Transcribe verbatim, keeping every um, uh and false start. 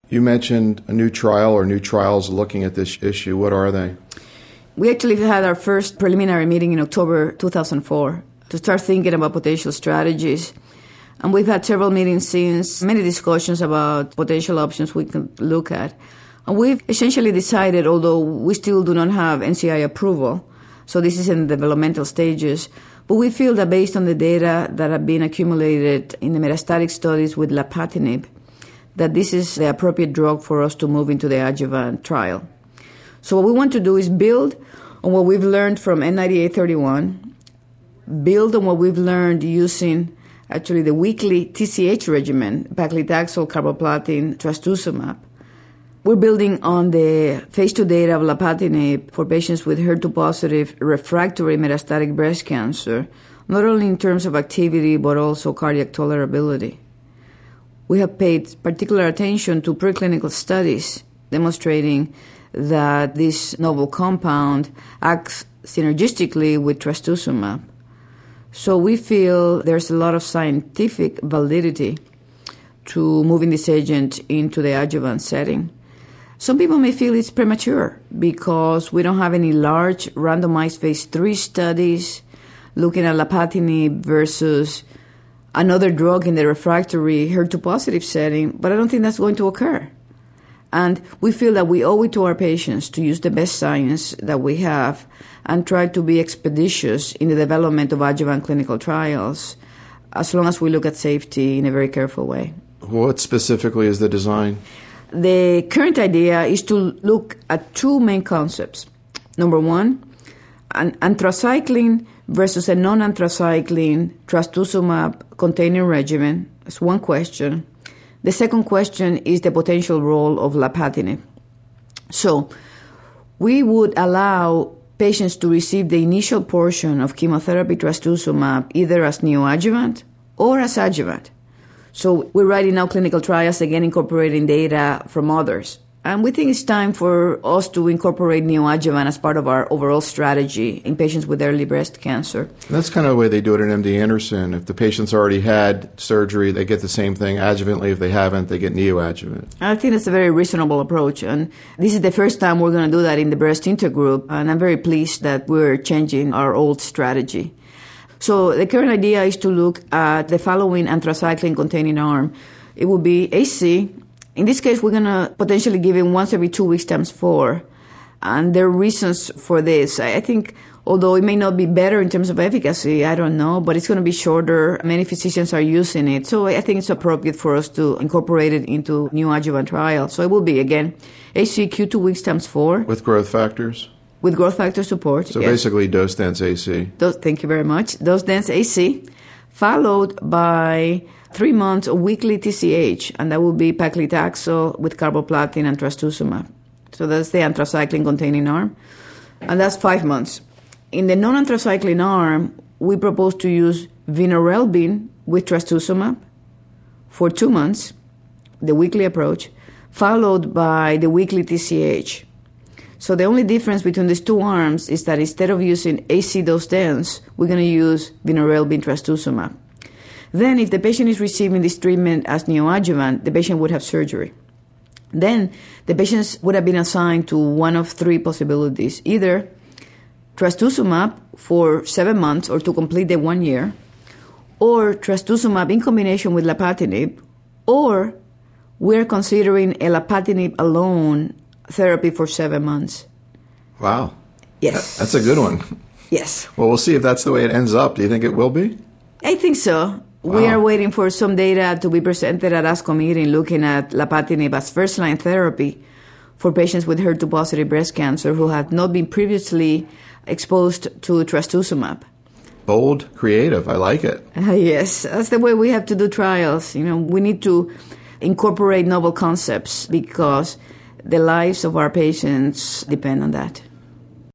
You mentioned a new trial or new trials looking at this issue. What are they? We actually had our first preliminary meeting in October two thousand four to start thinking about potential strategies. And we've had several meetings since, many discussions about potential options we can look at. And we've essentially decided, although we still do not have N C I approval, so this is in the developmental stages, but we feel that based on the data that have been accumulated in the metastatic studies with lapatinib, that this is the appropriate drug for us to move into the adjuvant trial. So what we want to do is build on what we've learned from N ninety-eight thirty-one, build on what we've learned using actually the weekly T C H regimen, paclitaxel, carboplatin, trastuzumab. We're building on the phase two data of lapatinib for patients with H E R two-positive refractory metastatic breast cancer, not only in terms of activity but also cardiac tolerability. We have paid particular attention to preclinical studies demonstrating that this novel compound acts synergistically with trastuzumab. So we feel there's a lot of scientific validity to moving this agent into the adjuvant setting. Some people may feel it's premature because we don't have any large randomized phase three studies looking at lapatinib versus another drug in the refractory H E R two-positive setting, but I don't think that's going to occur. And we feel that we owe it to our patients to use the best science that we have and try to be expeditious in the development of adjuvant clinical trials, as long as we look at safety in a very careful way. What specifically is the design? The current idea is to look at two main concepts. Number one, an anthracycline versus a non-anthracycline trastuzumab-containing regimen. That's one question. The second question is the potential role of lapatinib. So we would allow patients to receive the initial portion of chemotherapy trastuzumab either as neoadjuvant or as adjuvant. So we're writing now clinical trials, again incorporating data from others. And we think it's time for us to incorporate neoadjuvant as part of our overall strategy in patients with early breast cancer. And that's kind of the way they do it at M D Anderson. If the patient's already had surgery, they get the same thing adjuvantly. If they haven't, they get neoadjuvant. I think that's a very reasonable approach. And this is the first time we're going to do that in the breast intergroup. And I'm very pleased that we're changing our old strategy. So the current idea is to look at the following anthracycline-containing arm. It will be A C. In this case, we're going to potentially give it once every two weeks times four. And there are reasons for this. I think, although it may not be better in terms of efficacy, I don't know, but it's going to be shorter. Many physicians are using it. So I think it's appropriate for us to incorporate it into neoadjuvant trials. So it will be, again, A C Q two weeks times four. With growth factors? With growth factor support. So yes. Basically dose-dense A C. Dose, thank you very much. Dose-dense A C, followed by three months of weekly T C H, and that will be paclitaxel with carboplatin and trastuzumab. So that's the anthracycline-containing arm, and that's five months. In the non-anthracycline arm, we propose to use vinorelbine with trastuzumab for two months, the weekly approach, followed by the weekly T C H. So the only difference between these two arms is that instead of using A C dose dense, we're going to use vinorelbine trastuzumab. Then if the patient is receiving this treatment as neoadjuvant, the patient would have surgery. Then the patients would have been assigned to one of three possibilities, either trastuzumab for seven months or to complete the one year, or trastuzumab in combination with lapatinib, or we're considering a lapatinib alone therapy for seven months. Wow. Yes. That's a good one. Yes. Well, we'll see if that's the way it ends up. Do you think it will be? I think so. Wow. We are waiting for some data to be presented at ASCO meeting looking at lapatinib as first-line therapy for patients with H E R two-positive breast cancer who have not been previously exposed to trastuzumab. Bold, creative. I like it. Uh, yes. That's the way we have to do trials. You know, we need to incorporate novel concepts because the lives of our patients depend on that.